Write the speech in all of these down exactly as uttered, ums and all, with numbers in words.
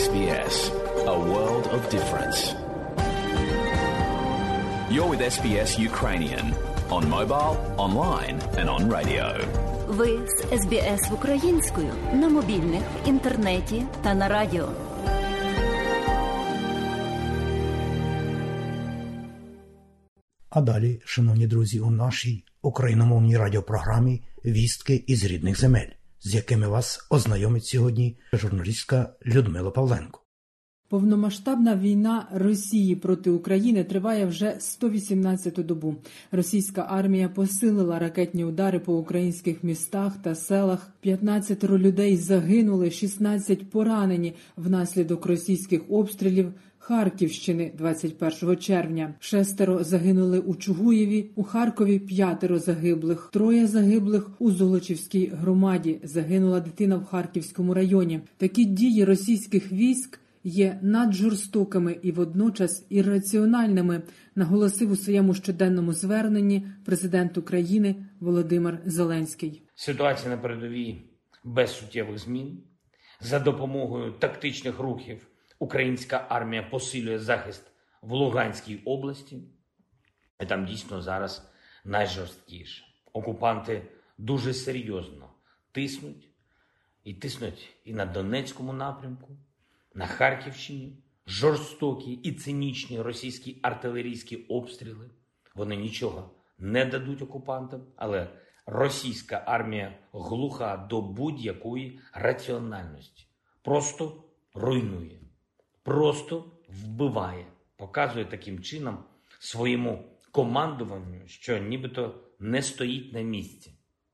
ес бі ес, a world of difference. You're with ес бі ес Ukrainian on mobile, online and on radio. Ви з ес бі ес українською на мобільних, інтернеті та на радіо. А далі, шановні друзі, у нашій україномовній радіопрограмі «Вістки із рідних земель», з якими вас ознайомить сьогодні журналістка Людмила Павленко. Повномасштабна війна Росії проти України триває вже сто вісімнадцяту добу. Російська армія посилила ракетні удари по українських містах та селах. п'ятнадцять людей загинули, шістнадцять поранені внаслідок російських обстрілів Харківщини двадцять першого червня. Шестеро загинули у Чугуєві, у Харкові п'ятеро загиблих, троє загиблих у Золочівській громаді. Загинула дитина в Харківському районі. Такі дії російських військ є наджорстокими і водночас ірраціональними, наголосив у своєму щоденному зверненні президент України Володимир Зеленський. Ситуація на передовій без суттєвих змін. За допомогою тактичних рухів українська армія посилює захист в Луганській області. І там дійсно зараз найжорсткіше. Окупанти дуже серйозно тиснуть. І тиснуть і на Донецькому напрямку, на Харківщині. Жорстокі і цинічні російські артилерійські обстріли. Вони нічого не дадуть окупантам, але російська армія глуха до будь-якої раціональності. Просто руйнує, просто вбиває. Показує таким чином своєму командуванню, що нібито не стоїть на місці.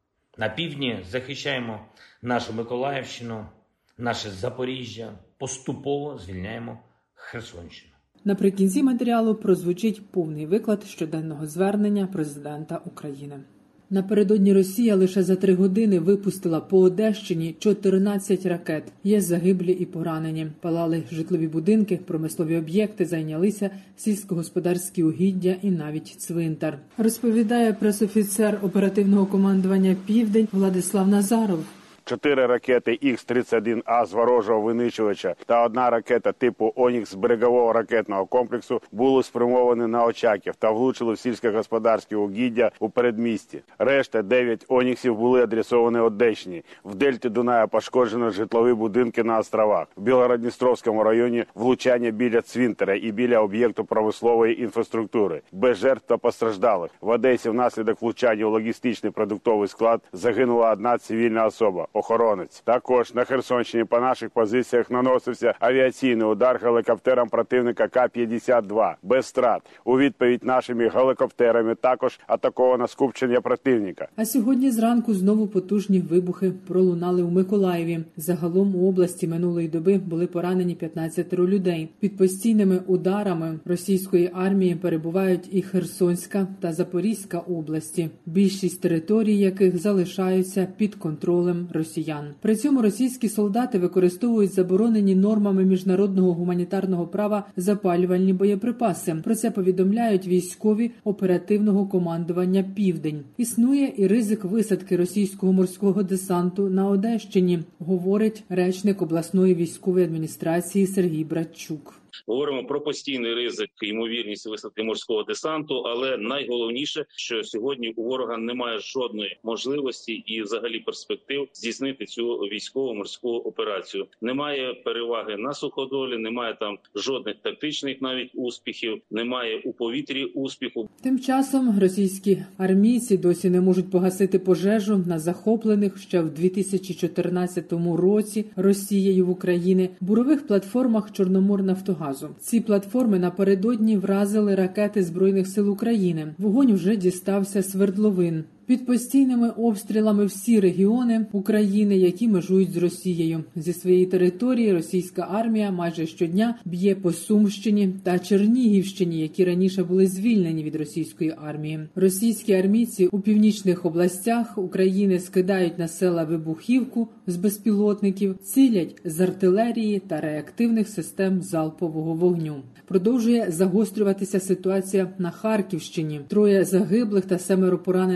На півдні захищаємо нашу Миколаївщину, наше Запоріжжя, поступово звільняємо Херсонщину. Наприкінці матеріалу прозвучить повний виклад щоденного звернення президента України. Напередодні Росія лише за три години випустила по Одещині чотирнадцять ракет. Є загиблі і поранені. Палали житлові будинки, промислові об'єкти, зайнялися сільськогосподарські угіддя і навіть цвинтар. Розповідає пресофіцер оперативного командування «Південь» Владислав Назаров. Чотири ракети ікс тридцять один а з ворожого винищувача та одна ракета типу «Онікс» з берегового ракетного комплексу були спрямовані на Очаків та влучили в сільськогосподарські угіддя у передмісті. Решта дев'ять «Оніксів» були адресовані Одещині. В дельті Дуная пошкоджено житлові будинки на островах. В Білгород-Дністровському районі влучання біля цвинтаря і біля об'єкту промислової інфраструктури. Без жертв та постраждалих. В Одесі внаслідок влучання у логістичний продуктовий склад загинула одна цивільна особа. Охоронець. Також на Херсонщині по наших позиціях наносився авіаційний удар гелікоптером противника Ка п'ятдесят два. Без страт. У відповідь нашими гелікоптерами також атаковано скупчення противника. А сьогодні зранку знову потужні вибухи пролунали у Миколаєві. Загалом у області минулої доби були поранені п'ятнадцять людей. Під постійними ударами російської армії перебувають і Херсонська та Запорізька області, більшість територій яких залишаються під контролем російських. Росіян. При цьому російські солдати використовують заборонені нормами міжнародного гуманітарного права запалювальні боєприпаси. Про це повідомляють військові оперативного командування «Південь». Існує і ризик висадки російського морського десанту на Одещині, говорить речник обласної військової адміністрації Сергій Братчук. Говоримо про постійний ризик, ймовірність висадки морського десанту, але найголовніше, що сьогодні у ворога немає жодної можливості і взагалі перспектив здійснити цю військово-морську операцію. Немає переваги на суходолі, немає там жодних тактичних навіть успіхів, немає у повітрі успіху. Тим часом російські армійці досі не можуть погасити пожежу на захоплених ще в дві тисячі чотирнадцятому році Росією в Україні бурових платформах Чорноморнафтогазу. Ці платформи напередодні вразили ракети Збройних сил України. Вогонь вже дістався свердловин. Під постійними обстрілами всі регіони України, які межують з Росією. Зі своєї території російська армія майже щодня б'є по Сумщині та Чернігівщині, які раніше були звільнені від російської армії. Російські армійці у північних областях України скидають на села вибухівку з безпілотників, цілять з артилерії та реактивних систем залпового вогню. Продовжує загострюватися ситуація на Харківщині. Троє загиблих та семеро поранених мирних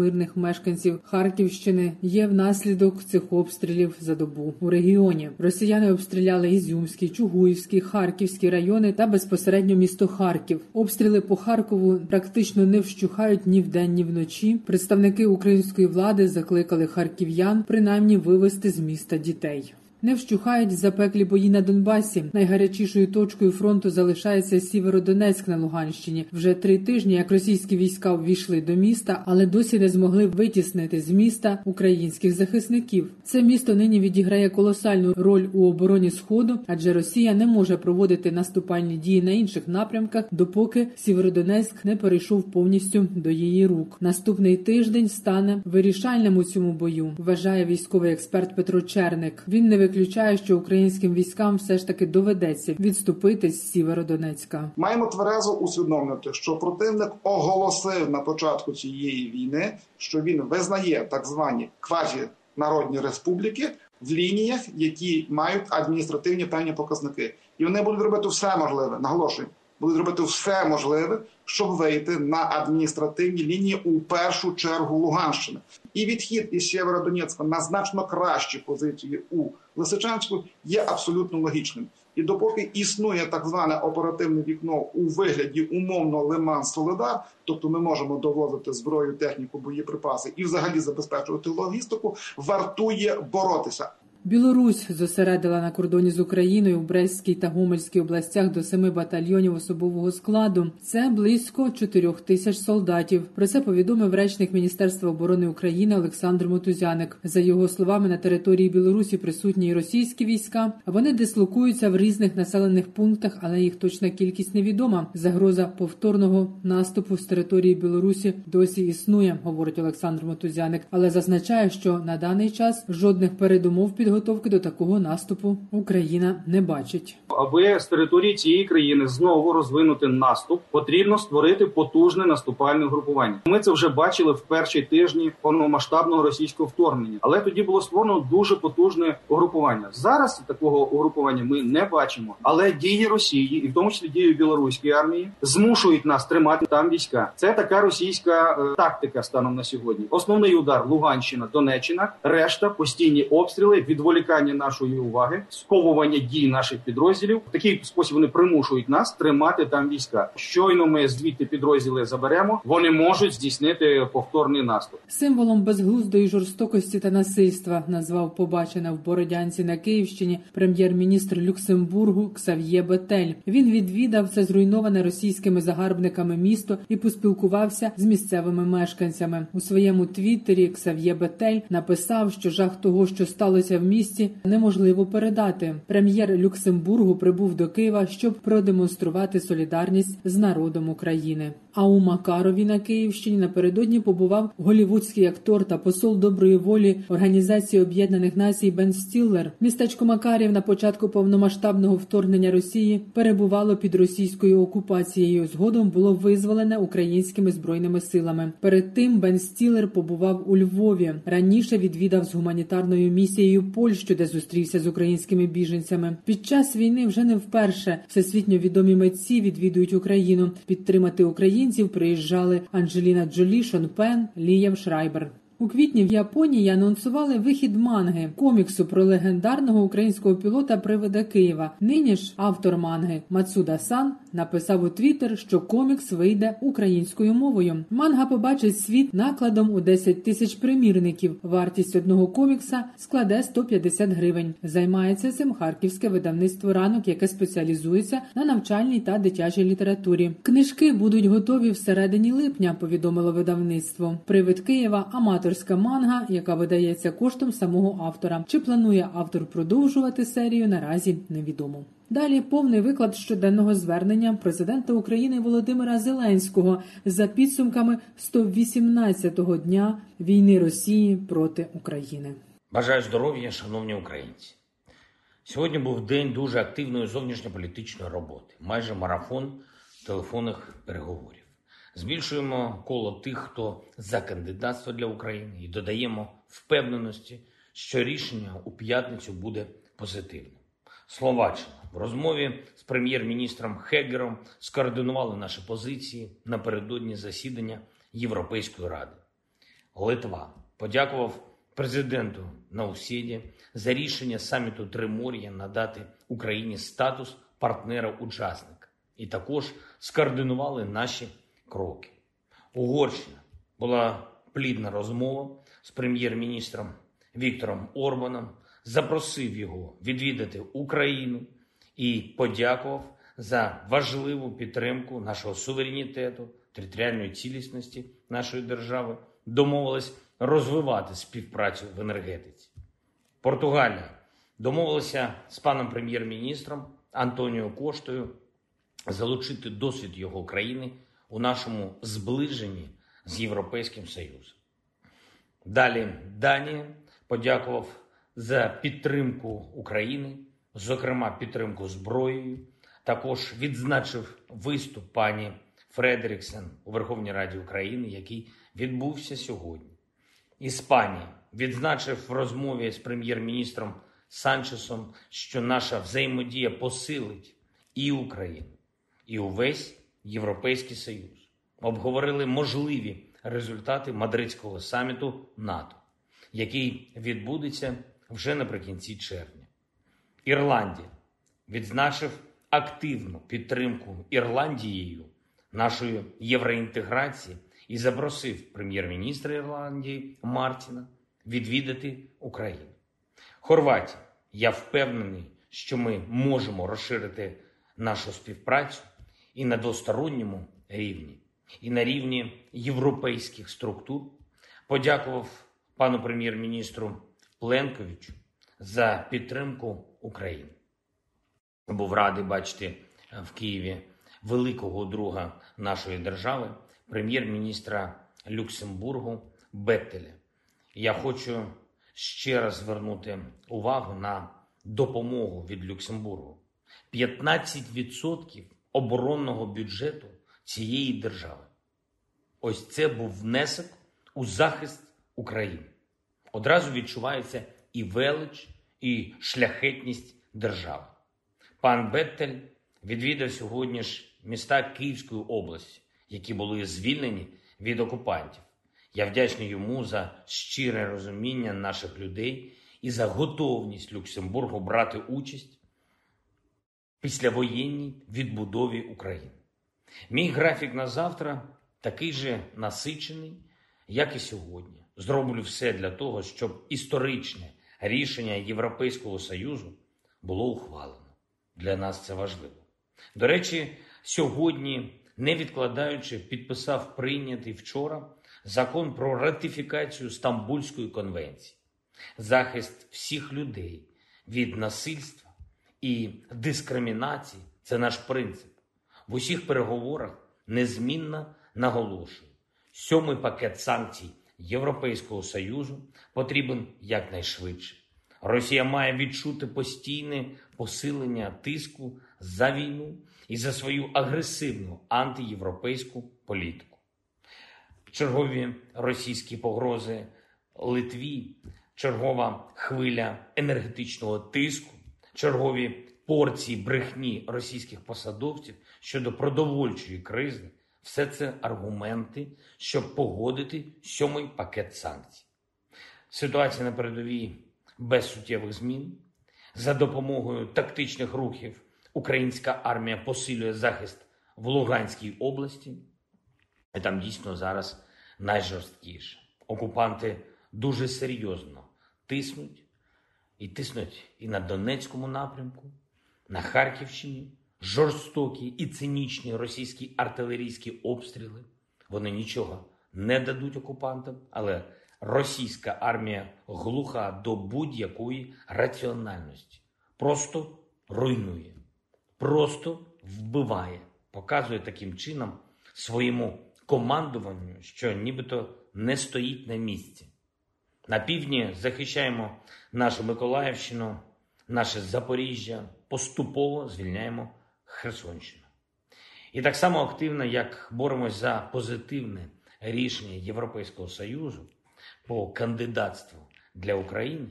мирних мешканців Харківщини є внаслідок цих обстрілів за добу у регіоні. Росіяни обстріляли Ізюмський, Чугуївський, Харківський райони та безпосередньо місто Харків. Обстріли по Харкову практично не вщухають ні вдень, ні вночі. Представники української влади закликали харків'ян принаймні вивезти з міста дітей. Не вщухають запеклі бої на Донбасі. Найгарячішою точкою фронту залишається Сєвєродонецьк на Луганщині. Вже три тижні, як російські війська ввійшли до міста, але досі не змогли витіснити з міста українських захисників. Це місто нині відіграє колосальну роль у обороні Сходу, адже Росія не може проводити наступальні дії на інших напрямках, допоки Сєвєродонецьк не перейшов повністю до її рук. Наступний тиждень стане вирішальним у цьому бою, вважає військовий експерт Петро Черник. Він не виключає, що українським військам все ж таки доведеться відступити з Сєвєродонецька. Маємо тверезо усвідомлювати, що противник оголосив на початку цієї війни, що він визнає так звані квазінародні республіки в лініях, які мають адміністративні певні показники. І вони будуть робити все можливе, наголошую, будуть робити все можливе, щоб вийти на адміністративні лінії у першу чергу Луганщини. І відхід із Сєвєродонецька на значно кращі позиції у Лисичанську є абсолютно логічним. І допоки існує так зване оперативне вікно у вигляді умовно Лиман-Солидар, тобто ми можемо довозити зброю, техніку, боєприпаси і взагалі забезпечувати логістику, вартує боротися. Білорусь зосередила на кордоні з Україною в Брестській та Гомельській областях до семи батальйонів особового складу. Це близько чотирьох тисяч солдатів. Про це повідомив речник Міністерства оборони України Олександр Мотузяник. За його словами, на території Білорусі присутні і російські війська. Вони дислокуються в різних населених пунктах, але їх точна кількість невідома. Загроза повторного наступу з території Білорусі досі існує, говорить Олександр Мотузяник. Але зазначає, що на даний час жодних передумов підготовки Підготовки до такого наступу Україна не бачить. Аби з території цієї країни знову розвинути наступ, потрібно створити потужне наступальне групування. Ми це вже бачили в перші тижні повномасштабного російського вторгнення. Але тоді було створено дуже потужне угрупування. Зараз такого угрупування ми не бачимо. Але дії Росії, і в тому числі дії білоруської армії, змушують нас тримати там війська. Це така російська е, тактика станом на сьогодні. Основний удар – Луганщина, Донеччина, решта – постійні обстріли, відволікання нашої уваги, сковування дій наших підрозділів. В такий спосіб вони примушують нас тримати там війська. Щойно ми звідти підрозділи заберемо, вони можуть здійснити повторний наступ. Символом безглуздої жорстокості та насильства назвав побачене в Бородянці на Київщині прем'єр-міністр Люксембургу Ксав'є Бетель. Він відвідав це зруйноване російськими загарбниками місто і поспілкувався з місцевими мешканцями. У своєму твіттері Ксав'є Бетель написав, що жах того, що сталося в місті, неможливо передати. Прем'єр Люксембургу прибув до Києва, щоб продемонструвати солідарність з народом України. А у Макарові на Київщині напередодні побував голівудський актор та посол доброї волі Організації Об'єднаних Націй Бен Стіллер. Містечко Макарів на початку повномасштабного вторгнення Росії перебувало під російською окупацією. Згодом було визволене українськими збройними силами. Перед тим Бен Стіллер побував у Львові. Раніше відвідав з гуманітарною місією Польщу, де зустрівся з українськими біженцями. Під час війни вже не вперше всесвітньо відомі митці відвідують Україну. Підтримати українців приїжджали Анджеліна Джолі, Шон Пен, Лієв Шрайбер. У квітні в Японії анонсували вихід манги, коміксу про легендарного українського пілота-привида Києва. Нині ж автор манги Мацуда-сан написав у Твіттер, що комікс вийде українською мовою. Манга побачить світ накладом у десять тисяч примірників. Вартість одного комікса складе сто п'ятдесят гривень. Займається цим харківське видавництво «Ранок», яке спеціалізується на навчальній та дитячій літературі. Книжки будуть готові всередині липня, повідомило видавництво. «Привид Києва» – аматорська манга, яка видається коштом самого автора. Чи планує автор продовжувати серію, наразі невідомо. Далі повний виклад щоденного звернення президента України Володимира Зеленського за підсумками сто вісімнадцятого дня війни Росії проти України. Бажаю здоров'я, шановні українці. Сьогодні був день дуже активної зовнішньополітичної роботи. Майже марафон телефонних переговорів. Збільшуємо коло тих, хто за кандидатство для України, і додаємо впевненості, що рішення у п'ятницю буде позитивним. Словаччина в розмові з прем'єр-міністром Хегером скоординували наші позиції напередодні засідання Європейської ради. Литва. Подякував президенту Наусєді за рішення саміту Тримор'я надати Україні статус партнера-учасника. І також скоординували наші кроки. Угорщина. Була плідна розмова з прем'єр-міністром Віктором Орбаном, запросив його відвідати Україну і подякував за важливу підтримку нашого суверенітету, територіальної цілісності нашої держави, домовились розвивати співпрацю в енергетиці. Португалія домовилася з паном прем'єр-міністром Антоніо Коштою залучити досвід його країни у нашому зближенні з Європейським Союзом. Далі Данія подякував за підтримку України, зокрема підтримку зброєю. Також відзначив виступ пані Фредеріксен у Верховній Раді України, який відбувся сьогодні. Іспанія відзначив в розмові з прем'єр-міністром Санчесом, що наша взаємодія посилить і Україну, і увесь Європейський Союз. Обговорили можливі результати Мадридського саміту НАТО, який відбудеться вже наприкінці червня. Ірландія відзначив активну підтримку Ірландією нашої євроінтеграції і запросив прем'єр-міністра Ірландії Мартіна відвідати Україну. Хорватія. Я впевнений, що ми можемо розширити нашу співпрацю і на двосторонньому рівні, і на рівні європейських структур. Подякував пану прем'єр-міністру Пленковичу за підтримку України. Був радий бачити в Києві великого друга нашої держави, прем'єр-міністра Люксембургу Беттеля. Я хочу ще раз звернути увагу на допомогу від Люксембургу. п'ятнадцять відсотків оборонного бюджету цієї держави. Ось це був внесок у захист України. Одразу відчувається і велич, і шляхетність держави. Пан Беттель відвідав сьогодні ж міста Київської області, які були звільнені від окупантів. Я вдячний йому за щире розуміння наших людей і за готовність Люксембургу брати участь в післявоєнній відбудові України. Мій графік на завтра такий же насичений, як і сьогодні. Зроблю все для того, щоб історичне рішення Європейського Союзу було ухвалено. Для нас це важливо. До речі, сьогодні, не відкладаючи, підписав прийнятий вчора закон про ратифікацію Стамбульської конвенції. Захист всіх людей від насильства і дискримінації – це наш принцип. В усіх переговорах незмінно наголошую. Сьомий пакет санкцій Європейського Союзу потрібен якнайшвидше. Росія має відчути постійне посилення тиску за війну і за свою агресивну антиєвропейську політику. Чергові російські погрози Литві, чергова хвиля енергетичного тиску, чергові порції брехні російських посадовців щодо продовольчої кризи – все це аргументи, щоб погодити сьомий пакет санкцій. Ситуація на передовій без суттєвих змін. За допомогою тактичних рухів українська армія посилює захист в Луганській області. І там дійсно зараз найжорсткіше. Окупанти дуже серйозно тиснуть. І тиснуть і на Донецькому напрямку, на Харківщині. Жорстокі і цинічні російські артилерійські обстріли. Вони нічого не дадуть окупантам, але російська армія глуха до будь-якої раціональності. Просто руйнує, просто вбиває. Показує таким чином своєму командуванню, що нібито не стоїть на місці. На півдні захищаємо нашу Миколаївщину, наше Запоріжжя, поступово звільняємо Херсонщину. І так само активно, як боремось за позитивне рішення Європейського Союзу по кандидатству для України,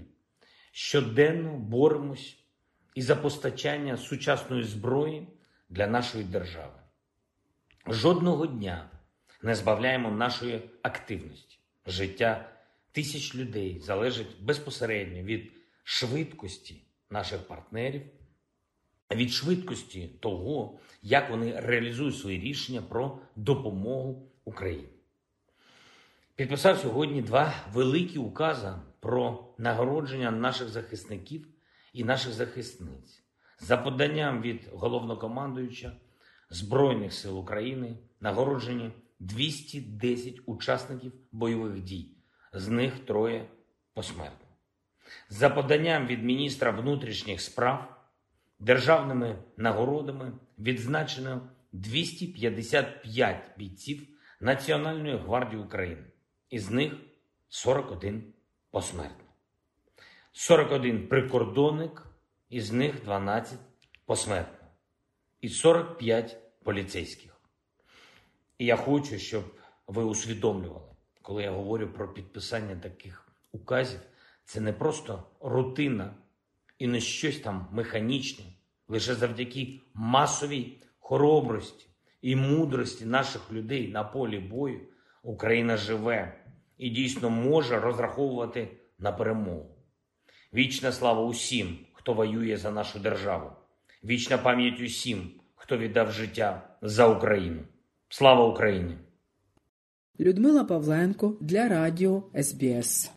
щоденно боремось і за постачання сучасної зброї для нашої держави. Жодного дня не збавляємо нашої активності. Життя тисяч людей залежить безпосередньо від швидкості наших партнерів, від швидкості того, як вони реалізують свої рішення про допомогу Україні. Підписав сьогодні два великі укази про нагородження наших захисників і наших захисниць. За поданням від головнокомандуюча Збройних сил України нагороджені двісті десять учасників бойових дій, з них троє посмертно. За поданням від міністра внутрішніх справ державними нагородами відзначено двісті п'ятдесят п'ять бійців Національної гвардії України, із них сорок один посмертно. сорок один прикордонник, із них дванадцять посмертно. І сорок п'ять поліцейських. І я хочу, щоб ви усвідомлювали, коли я говорю про підписання таких указів, це не просто рутина і не щось там механічне. Лише завдяки масовій хоробрості і мудрості наших людей на полі бою Україна живе і дійсно може розраховувати на перемогу. Вічна слава усім, хто воює за нашу державу. Вічна пам'ять усім, хто віддав життя за Україну. Слава Україні! Людмила Павленко для радіо ес бі ес.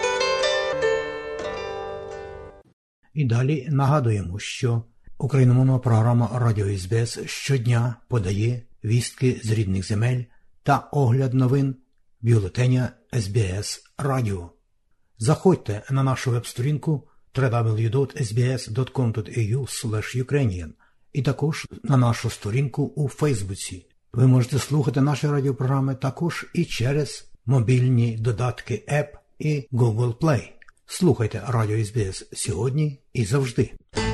І далі нагадуємо, що україномовна програма Радіо ес бі ес щодня подає вістки з рідних земель та огляд новин бюлетеня ес бі ес Радіо. Заходьте на нашу веб-сторінку дабл ю дабл ю дабл ю крапка ес бі ес крапка ком крапка ей ю слеш юкрейніан і також на нашу сторінку у Фейсбуці. Ви можете слухати наші радіопрограми також і через мобільні додатки App і Google Play. Слухайте Радіо ес бі ес сьогодні і завжди.